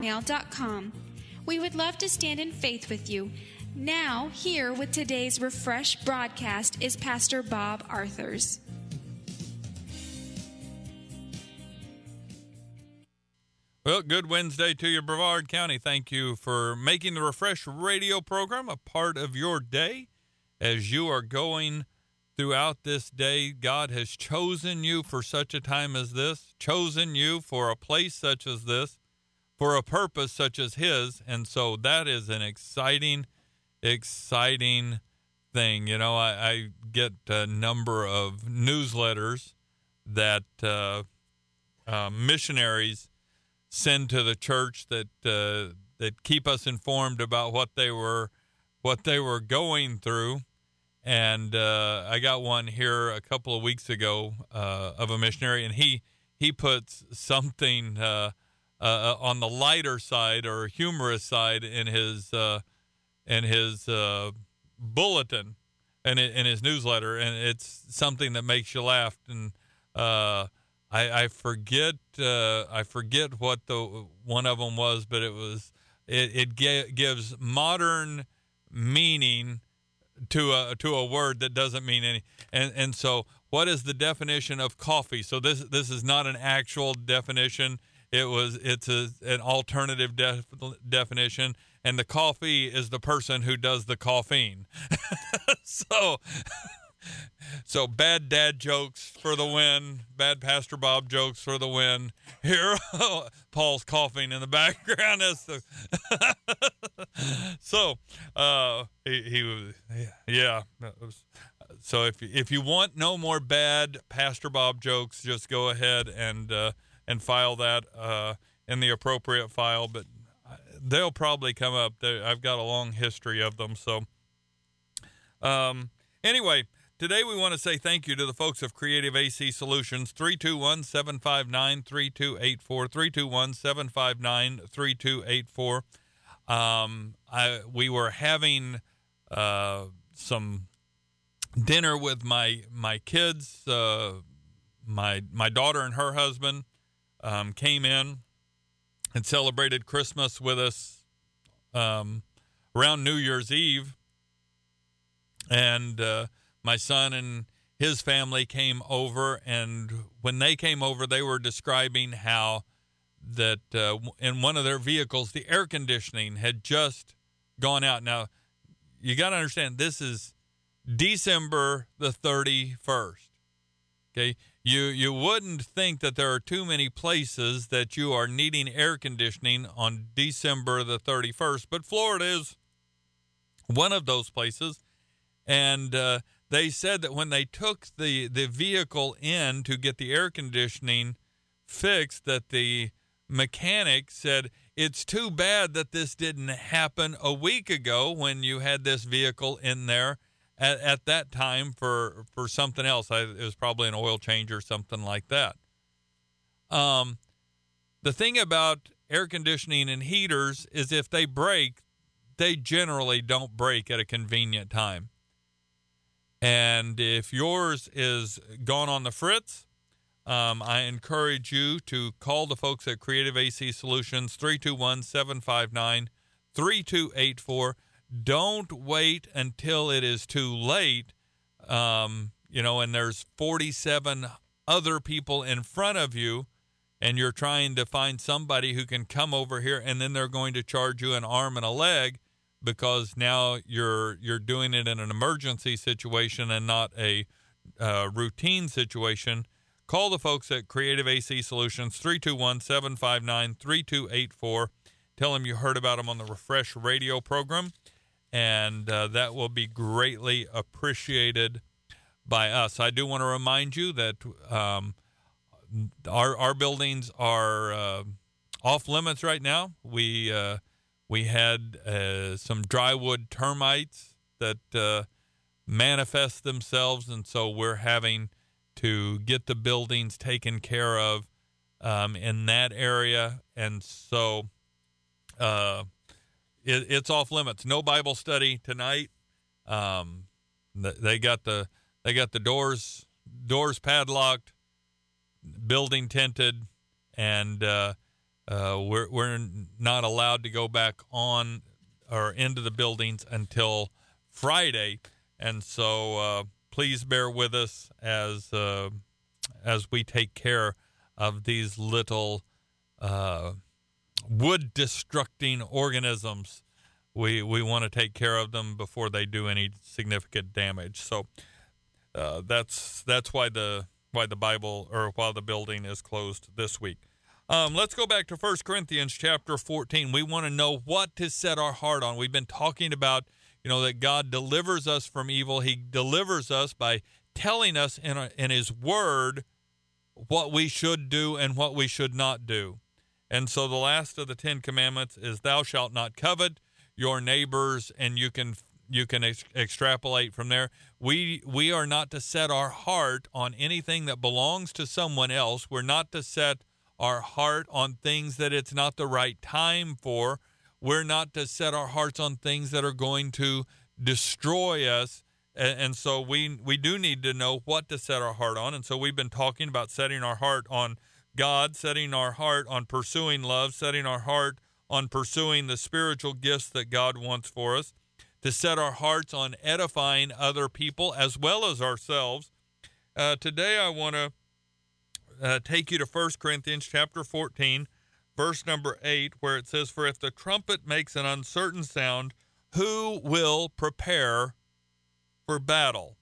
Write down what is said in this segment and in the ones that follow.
mail.com. We would love to stand in faith with you. Now, here with today's Refresh broadcast is Pastor Bob Arthurs. Well, good Wednesday to you, Brevard County. Thank you for making the Refresh radio program a part of your day. As you are going throughout this day, God has chosen you for such a time as this, chosen you for a place such as this, for a purpose such as His. And so that is an exciting thing. You know, I get a number of newsletters that missionaries send to the church that keep us informed about what they were going through. And I got one here a couple of weeks ago of a missionary, and he puts something on the lighter side or humorous side in his bulletin and in his newsletter, and it's something that makes you laugh. And I forget what the one of them was, but it gives modern meaning to a word that doesn't mean any. And so what is the definition of coffee? So this is not an actual definition. It's an alternative definition, and the coffee is the person who does the caffeine. So bad dad jokes for the win, bad Pastor Bob jokes for the win. Here, Paul's coughing in the background. So he was, yeah. So if you want no more bad Pastor Bob jokes, just go ahead and file that in the appropriate file. But they'll probably come up. I've got a long history of them. So anyway. Today we want to say thank you to the folks of Creative AC Solutions, 321-759-3284, 321-759-3284. We were having some dinner with my kids. My daughter and her husband came in and celebrated Christmas with us around New Year's Eve. And my son and his family came over, and when they came over, they were describing how that in one of their vehicles, the air conditioning had just gone out. Now, you got to understand, this is December the 31st. Okay, you wouldn't think that there are too many places that you are needing air conditioning on December the 31st, but Florida is one of those places. And they said that when they took the vehicle in to get the air conditioning fixed, that the mechanic said, it's too bad that this didn't happen a week ago when you had this vehicle in there at that time for something else. It was probably an oil change or something like that. The thing about air conditioning and heaters is if they break, they generally don't break at a convenient time. And if yours is gone on the fritz, I encourage you to call the folks at Creative AC Solutions, 321-759-3284. Don't wait until it is too late, and there's 47 other people in front of you, and you're trying to find somebody who can come over here, and then they're going to charge you an arm and a leg, because now you're doing it in an emergency situation and not a routine situation. Call the folks at Creative AC Solutions, 321-759-3284. Tell them you heard about them on the Refresh radio program, and that will be greatly appreciated by us. I do want to remind you that our buildings are off limits right now. We had some drywood termites that manifest themselves, and so we're having to get the buildings taken care of in that area. And so it's off limits. No Bible study tonight. They got the doors padlocked, building tented, and We're not allowed to go back on or into the buildings until Friday, and so please bear with us as we take care of these little wood-destructing organisms. We want to take care of them before they do any significant damage. So that's why the Bible, or while the building is closed this week. Let's go back to 1 Corinthians chapter 14. We want to know what to set our heart on. We've been talking about, that God delivers us from evil. He delivers us by telling us in His Word what we should do and what we should not do. And so the last of the 10 Commandments is, thou shalt not covet your neighbors, and you can extrapolate from there. We are not to set our heart on anything that belongs to someone else. We're not to set our heart on things that it's not the right time for. We're not to set our hearts on things that are going to destroy us. And so we do need to know what to set our heart on. And so we've been talking about setting our heart on God, setting our heart on pursuing love, setting our heart on pursuing the spiritual gifts that God wants for us, to set our hearts on edifying other people as well as ourselves. Today I want to take you to 1 Corinthians chapter 14, verse number 8, where it says, for if the trumpet makes an uncertain sound, who will prepare for battle?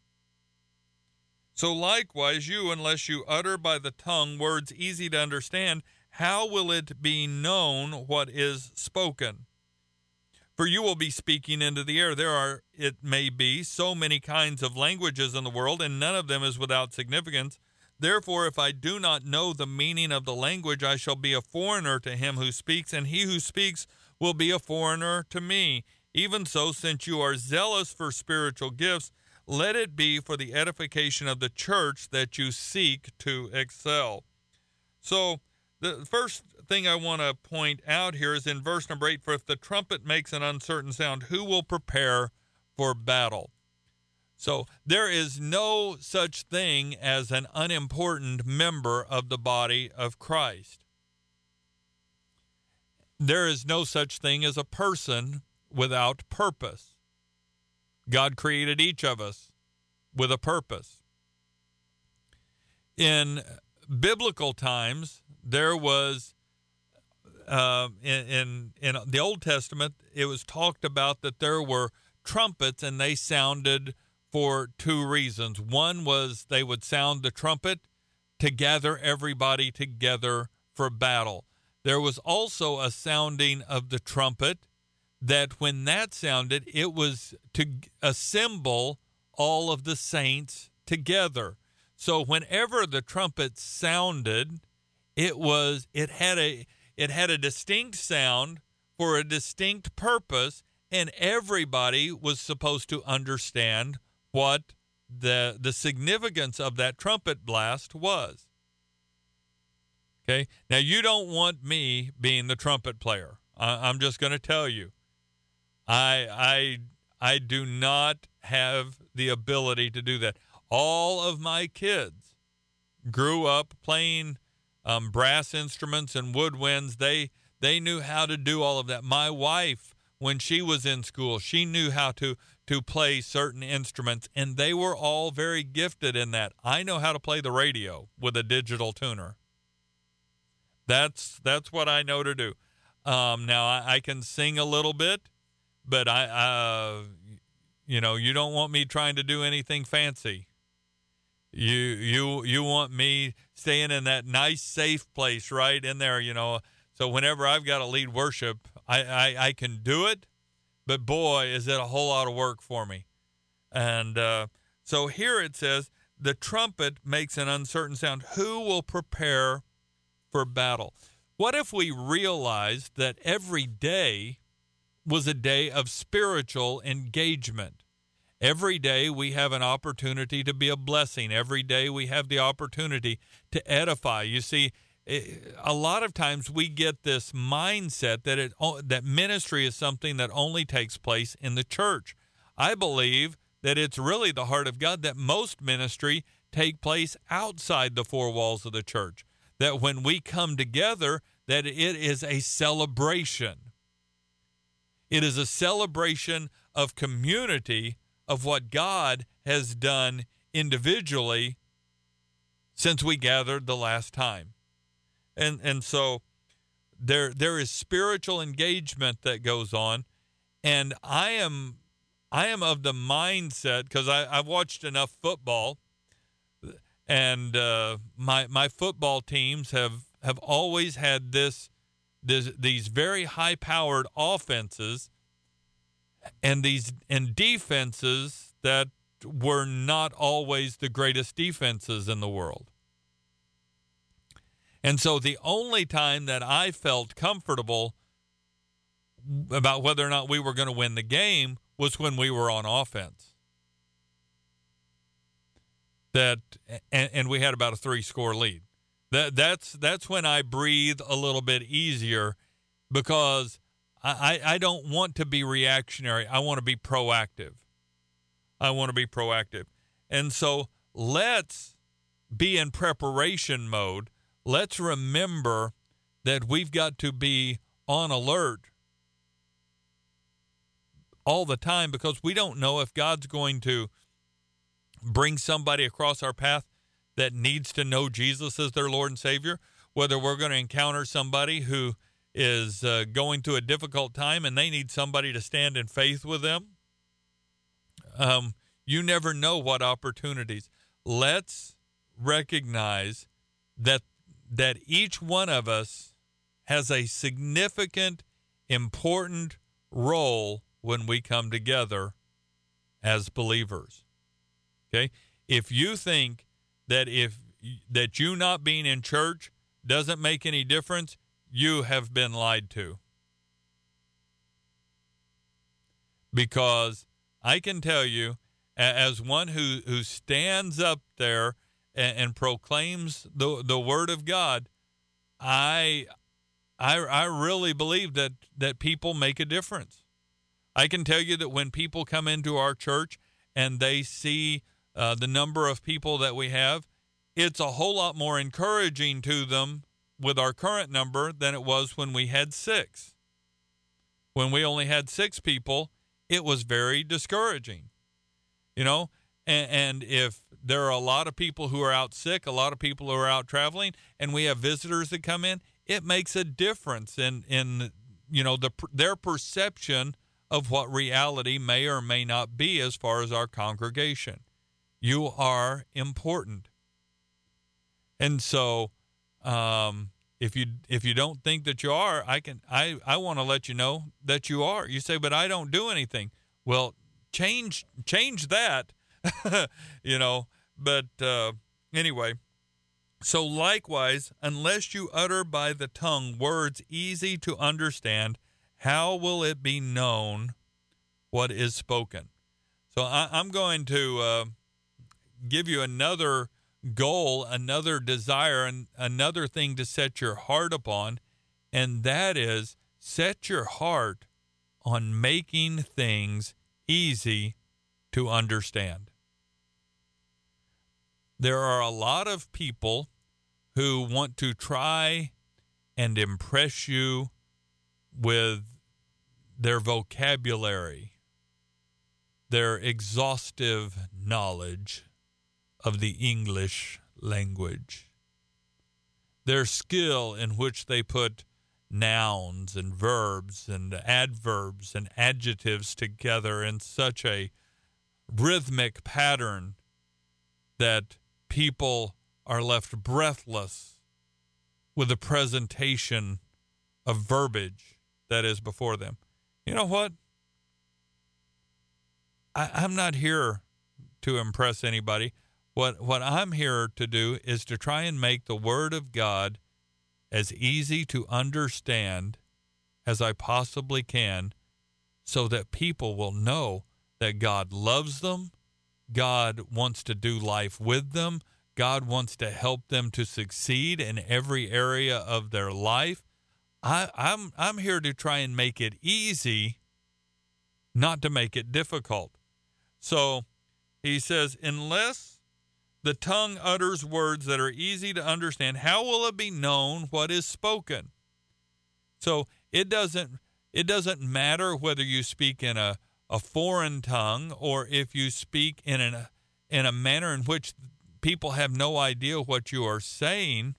So likewise, you, unless you utter by the tongue words easy to understand, how will it be known what is spoken? For you will be speaking into the air. There are, it may be, so many kinds of languages in the world, and none of them is without significance. Therefore, if I do not know the meaning of the language, I shall be a foreigner to him who speaks, and he who speaks will be a foreigner to me. Even so, since you are zealous for spiritual gifts, let it be for the edification of the church that you seek to excel. So the first thing I want to point out here is in verse number 8, for if the trumpet makes an uncertain sound, who will prepare for battle? So there is no such thing as an unimportant member of the body of Christ. There is no such thing as a person without purpose. God created each of us with a purpose. In biblical times, there was, in the Old Testament, it was talked about that there were trumpets, and they sounded for two reasons. One was they would sound the trumpet to gather everybody together for battle. There was also a sounding of the trumpet that when that sounded, it was to assemble all of the saints together. So whenever the trumpet sounded, it had a distinct sound for a distinct purpose, and everybody was supposed to understand what the significance of that trumpet blast was. Okay? Now, you don't want me being the trumpet player. I'm just going to tell you. I do not have the ability to do that. All of my kids grew up playing brass instruments and woodwinds. They knew how to do all of that. My wife, when she was in school, she knew how to play certain instruments, and they were all very gifted in that. I know how to play the radio with a digital tuner. That's what I know to do. Now I can sing a little bit, but you don't want me trying to do anything fancy. You want me staying in that nice, safe place right in there, So whenever I've got to lead worship, I can do it, but boy, is it a whole lot of work for me. And so here it says, the trumpet makes an uncertain sound. Who will prepare for battle? What if we realized that every day was a day of spiritual engagement? Every day we have an opportunity to be a blessing. Every day we have the opportunity to edify. You see, a lot of times we get this mindset that ministry is something that only takes place in the church. I believe that it's really the heart of God that most ministry take place outside the four walls of the church. That when we come together, that it is a celebration. It is a celebration of community, of what God has done individually since we gathered the last time. And so there is spiritual engagement that goes on, and I am of the mindset, because I've watched enough football, and my football teams have always had these very high-powered offenses and defenses that were not always the greatest defenses in the world. And so the only time that I felt comfortable about whether or not we were going to win the game was when we were on offense. And we had about a 3-score lead. That's when I breathe a little bit easier, because I don't want to be reactionary. I want to be proactive. And so let's be in preparation mode. Let's remember that we've got to be on alert all the time, because we don't know if God's going to bring somebody across our path that needs to know Jesus as their Lord and Savior, whether we're going to encounter somebody who is going through a difficult time and they need somebody to stand in faith with them. You never know what opportunities. Let's recognize that each one of us has a significant, important role when we come together as believers. Okay? If you think that you not being in church doesn't make any difference, you have been lied to. Because I can tell you, as one who stands up there and proclaims the Word of God, I really believe that people make a difference. I can tell you that when people come into our church and they see the number of people that we have, it's a whole lot more encouraging to them with our current number than it was when we had 6. When we only had 6 people, it was very discouraging, you know. And if there are a lot of people who are out sick, a lot of people who are out traveling, and we have visitors that come in, it makes a difference in you know, their perception of what reality may or may not be as far as our congregation. You are important. And so if you don't think that you are, I want to let you know that you are. You say, but I don't do anything. Well, change that, you know. But anyway, so likewise, unless you utter by the tongue words easy to understand, how will it be known what is spoken? So I'm going to give you another goal, another desire, and another thing to set your heart upon, and that is set your heart on making things easy to understand. There are a lot of people who want to try and impress you with their vocabulary, their exhaustive knowledge of the English language, their skill in which they put nouns and verbs and adverbs and adjectives together in such a rhythmic pattern that people are left breathless with the presentation of verbiage that is before them. You know what? I'm not here to impress anybody. What I'm here to do is to try and make the Word of God as easy to understand as I possibly can, so that people will know that God loves them, God wants to do life with them, God wants to help them to succeed in every area of their life. I'm here to try and make it easy, not to make it difficult. So he says, unless the tongue utters words that are easy to understand, how will it be known what is spoken? So it doesn't matter whether you speak in a foreign tongue or if you speak in a manner in which people have no idea what you are saying.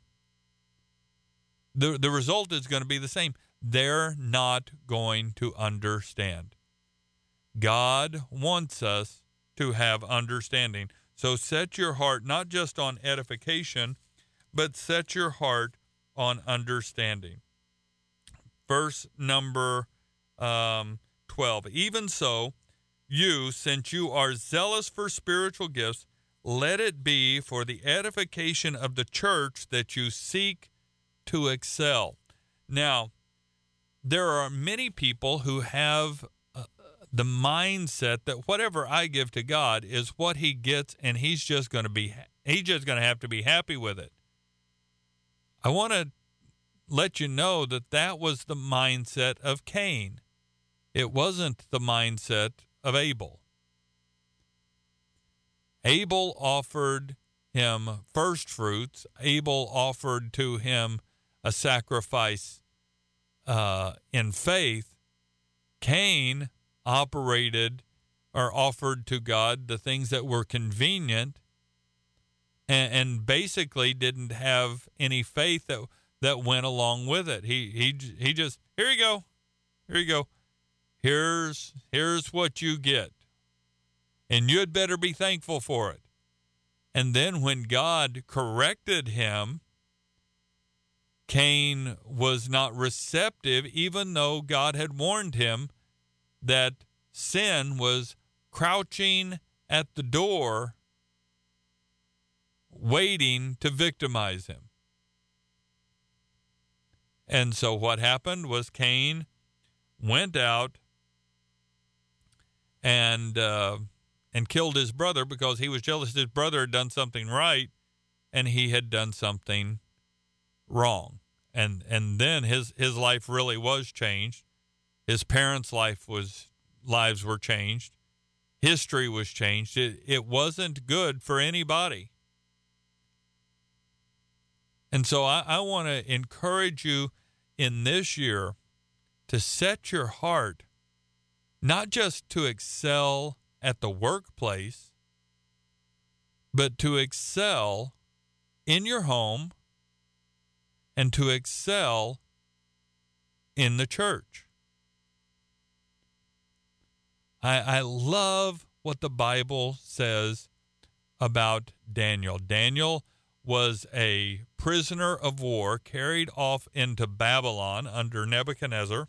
The result is going to be the same. They're not going to understand. God wants us to have understanding. So set your heart not just on edification, but set your heart on understanding. Verse number 12. Even so, you, since you are zealous for spiritual gifts, let it be for the edification of the church that you seek to excel. Now, there are many people who have the mindset that whatever I give to God is what he gets, and he's just going to have to be happy with it. I want to let you know that was the mindset of Cain. It wasn't the mindset of Abel. Abel offered him first fruits. Abel offered to him a sacrifice in faith. Cain operated or offered to God the things that were convenient and basically didn't have any faith that went along with it. He just, here you go. Here's what you get. And you'd better be thankful for it. And then when God corrected him, Cain was not receptive, even though God had warned him that sin was crouching at the door, waiting to victimize him. And so what happened was Cain went out and killed his brother because he was jealous his brother had done something right and he had done something wrong. And then his life really was changed. His parents' lives were changed. History was changed. It wasn't good for anybody. And so I want to encourage you in this year to set your heart not just to excel at the workplace, but to excel in your home and to excel in the church. I love what the Bible says about Daniel. Daniel was a prisoner of war carried off into Babylon under Nebuchadnezzar,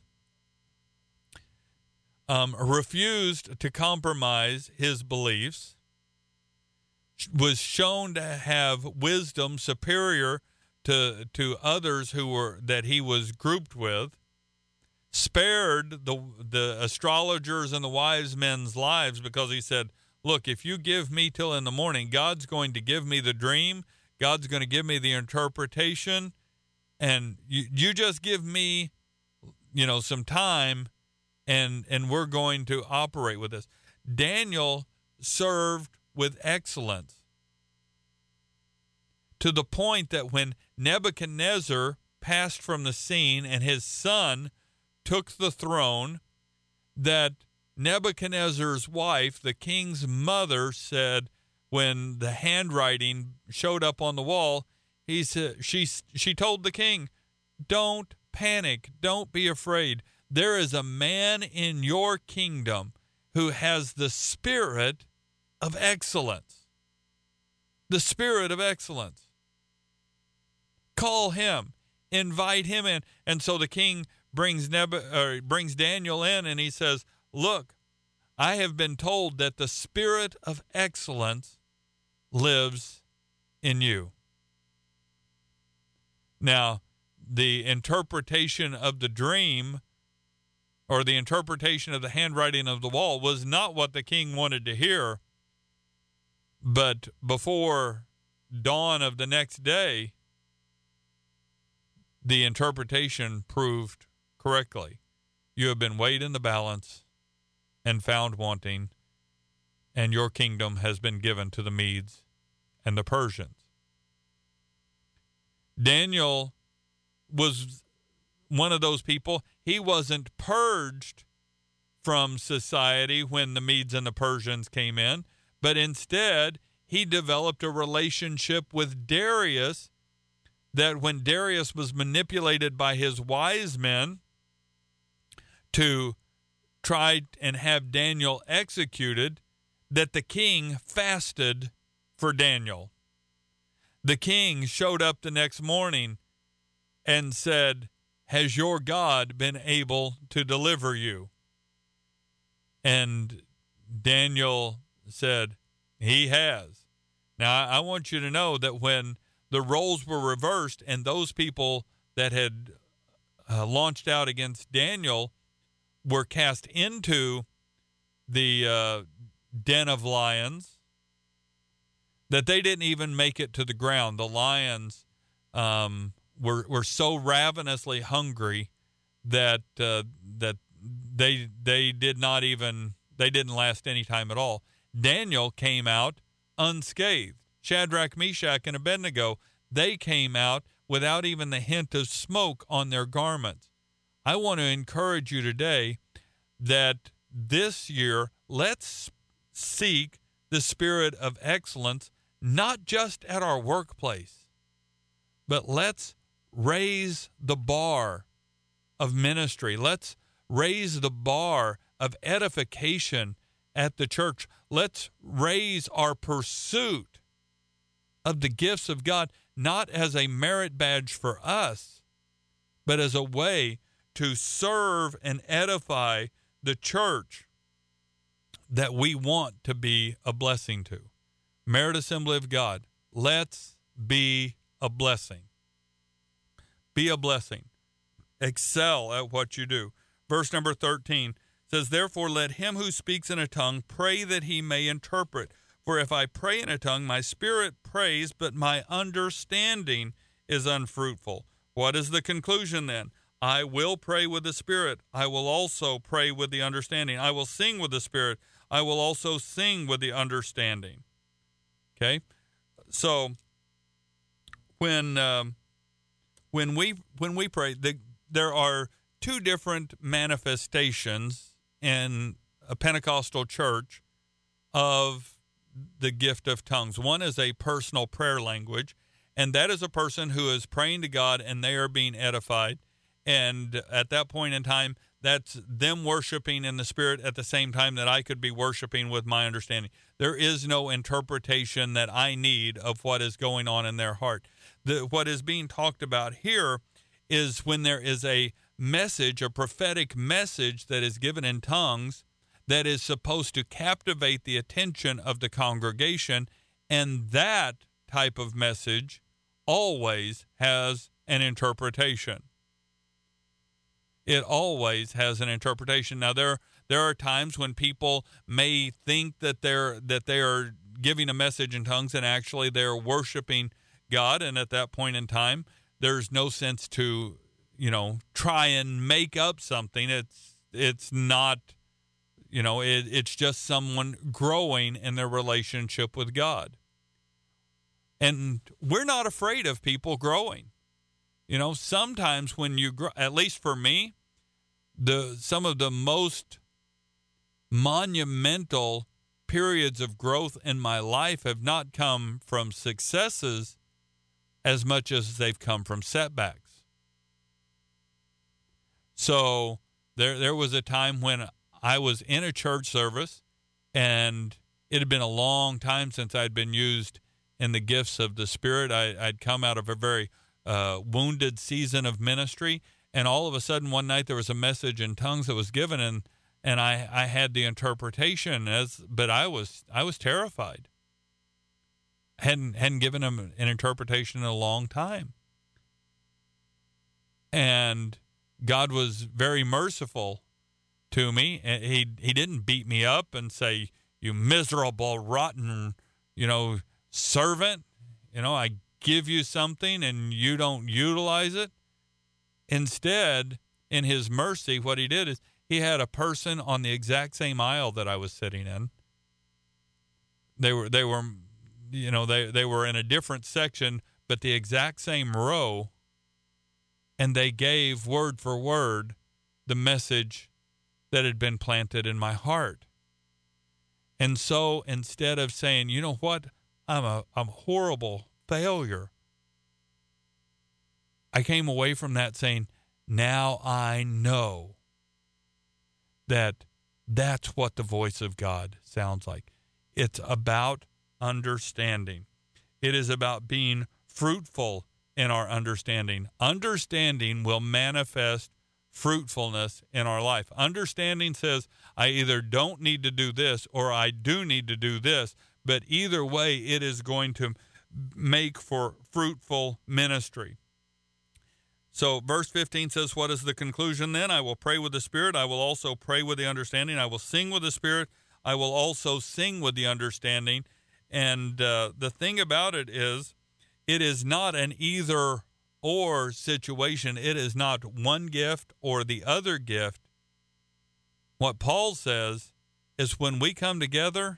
refused to compromise his beliefs, was shown to have wisdom superior to others that he was grouped with, spared the astrologers and the wise men's lives because he said, look, if you give me till in the morning, God's going to give me the dream, God's going to give me the interpretation, and you just give me, some time, and we're going to operate with this. Daniel served with excellence to the point that when Nebuchadnezzar passed from the scene and his son took the throne, that Nebuchadnezzar's wife, the king's mother, said when the handwriting showed up on the wall, she told the king, "Don't panic, don't be afraid. There is a man in your kingdom who has the spirit of excellence." The spirit of excellence. Call him, invite him in. And so the king brings Daniel in, and he says, look, I have been told that the spirit of excellence lives in you. Now, the interpretation of the dream or the interpretation of the handwriting of the wall was not what the king wanted to hear. But before dawn of the next day, the interpretation proved correctly. You have been weighed in the balance and found wanting, and your kingdom has been given to the Medes and the Persians. Daniel was one of those people. He wasn't purged from society when the Medes and the Persians came in, but instead he developed a relationship with Darius, that when Darius was manipulated by his wise men to try and have Daniel executed, that the king fasted for Daniel. The king showed up the next morning and said, "Has your God been able to deliver you?" And Daniel said, "He has." Now, I want you to know that when the roles were reversed and those people that had launched out against Daniel were cast into the den of lions, that they didn't even make it to the ground. The lions were so ravenously hungry that they didn't last any time at all. Daniel came out unscathed. Shadrach, Meshach, and Abednego, they came out without even the hint of smoke on their garments. I want to encourage you today that this year, let's seek the spirit of excellence, not just at our workplace, but let's raise the bar of ministry. Let's raise the bar of edification at the church. Let's raise our pursuit of the gifts of God, not as a merit badge for us, but as a way to serve and edify the church that we want to be a blessing to. Merit Assembly of God, let's be a blessing. Be a blessing. Excel at what you do. Verse number 13 says, "Therefore let him who speaks in a tongue pray that he may interpret. For if I pray in a tongue, my spirit prays, but my understanding is unfruitful." What is the conclusion then? I will pray with the spirit. I will also pray with the understanding. I will sing with the spirit. I will also sing with the understanding. Okay? So when we pray, there are two different manifestations in a Pentecostal church of the gift of tongues. One is a personal prayer language, and that is a person who is praying to God and they are being edified. And at that point in time, that's them worshiping in the Spirit at the same time that I could be worshiping with my understanding. There is no interpretation that I need of what is going on in their heart. What is being talked about here is when there is a message, a prophetic message that is given in tongues that is supposed to captivate the attention of the congregation, and that type of message always has an interpretation. It always has an interpretation. Now, there are times when people may think that they are giving a message in tongues, and actually they're worshiping God. And at that point in time, there's no sense to, try and make up something. It's not, it's just someone growing in their relationship with God. And we're not afraid of people growing. Sometimes when you grow, at least for me, some of the most monumental periods of growth in my life have not come from successes as much as they've come from setbacks. So there was a time when I was in a church service, and it had been a long time since I'd been used in the gifts of the Spirit. I'd come out of a very wounded season of ministry, and all of a sudden one night there was a message in tongues that was given, and I had the interpretation, but I was terrified. Hadn't given him an interpretation in a long time. And God was very merciful to me. He didn't beat me up and say, "You miserable, rotten, servant. I give you something and you don't utilize it." Instead, in his mercy, what he did is he had a person on the exact same aisle that I was sitting in. They were in a different section, but the exact same row. and they gave word for word the message that had been planted in my heart. And so instead of saying, you know what, I'm a horrible failure, I came away from that saying, now I know that that's what the voice of God sounds like. It's about understanding. It is about being fruitful in our understanding. Understanding will manifest fruitfulness in our life. Understanding says, I either don't need to do this or I do need to do this, but either way, it is going to make for fruitful ministry. So verse 15 says, what is the conclusion then? I will pray with the Spirit. I will also pray with the understanding. I will sing with the Spirit. I will also sing with the understanding. And the thing about it is not an either or situation. It is not one gift or the other gift. What Paul says is when we come together,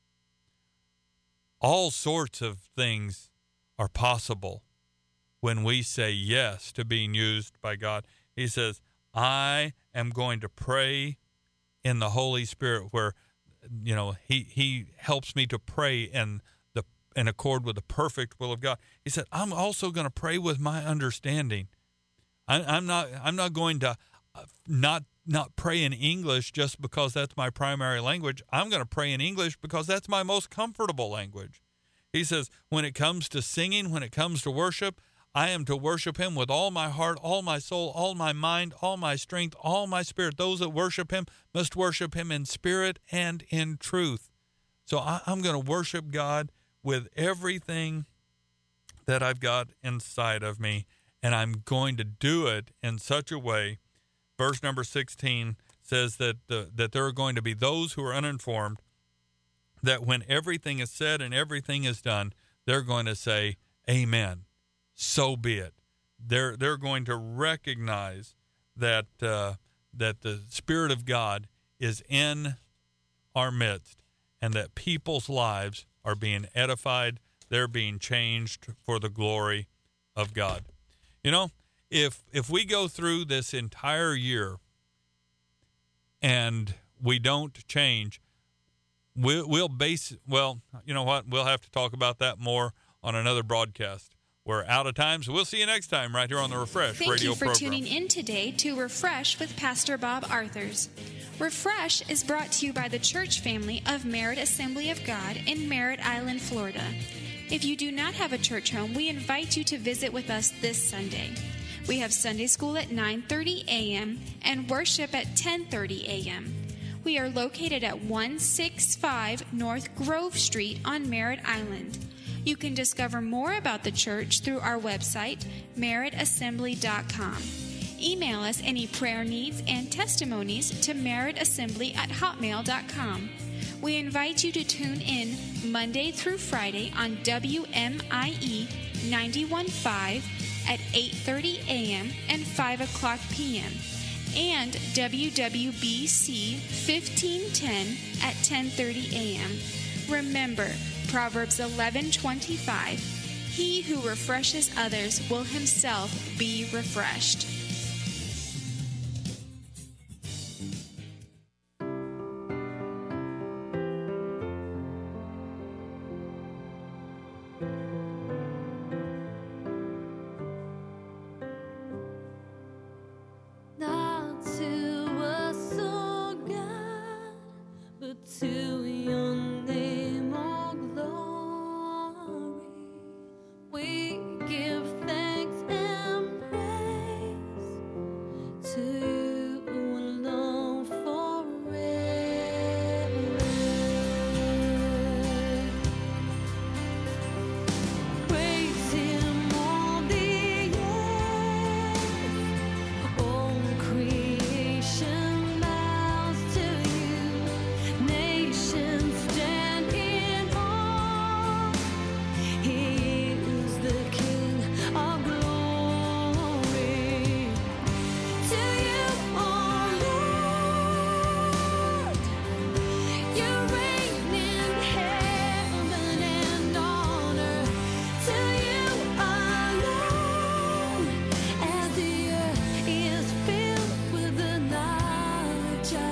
all sorts of things are possible when we say yes to being used by God. He says, I am going to pray in the Holy Spirit, where, you know, he helps me to pray in accord with the perfect will of God. He said, I'm also going to pray with my understanding. I'm not going to not pray in English just because that's my primary language. I'm going to pray in English because that's my most comfortable language. He says, when it comes to singing, when it comes to worship, I am to worship him with all my heart, all my soul, all my mind, all my strength, all my spirit. Those that worship him must worship him in spirit and in truth. So I'm going to worship God with everything that I've got inside of me, and I'm going to do it in such a way. Verse number 16 says that there are going to be those who are uninformed, that when everything is said and everything is done, they're going to say, amen. So be it. They're going to recognize that the Spirit of God is in our midst, and that people's lives are being edified. They're being changed for the glory of God. You know, if we go through this entire year and we don't change, we'll you know what? We'll have to talk about that more on another broadcast. We're out of time, so we'll see you next time right here on the Refresh Radio program. Thank you for tuning in today to Refresh with Pastor Bob Arthurs. Refresh is brought to you by the church family of Merritt Assembly of God in Merritt Island, Florida. If you do not have a church home, we invite you to visit with us this Sunday. We have Sunday school at 9:30 a.m. and worship at 10:30 a.m. We are located at 165 North Grove Street on Merritt Island. You can discover more about the church through our website, merrittassembly.com. Email us any prayer needs and testimonies to merrittassembly@hotmail.com. We invite you to tune in Monday through Friday on WMIE 91.5 at 8:30 a.m. and 5 o'clock p.m. and WWBC 1510 at 10:30 a.m. Remember, Proverbs 11:25, he who refreshes others will himself be refreshed. Not to a soul, God, but to